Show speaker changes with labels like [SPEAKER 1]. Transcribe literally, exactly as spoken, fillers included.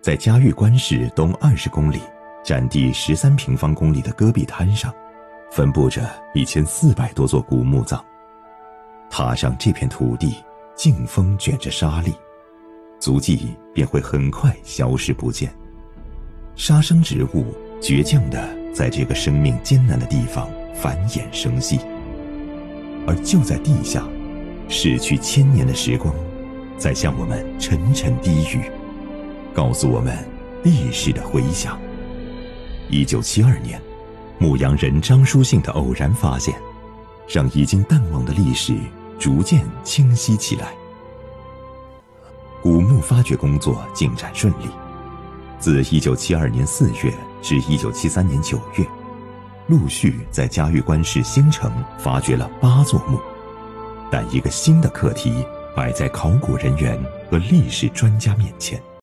[SPEAKER 1] 在嘉峪关市东二十公里、占地十三平方公里的戈壁滩上，分布着一千四百多座古墓葬。踏上这片土地，劲风卷着沙砾，足迹便会很快消失不见。杀生植物倔强地在这个生命艰难的地方繁衍生息，而就在地下，逝去千年的时光在向我们沉沉低语，告诉我们历史的回响。一九七二年，牧羊人张书信的偶然发现，让已经淡忘的历史逐渐清晰起来。古墓发掘工作进展顺利，自一九七二年四月至一九七三年九月，陆续在嘉峪关市新城发掘了八座墓。但一个新的课题摆在考古人员和历史专家面前。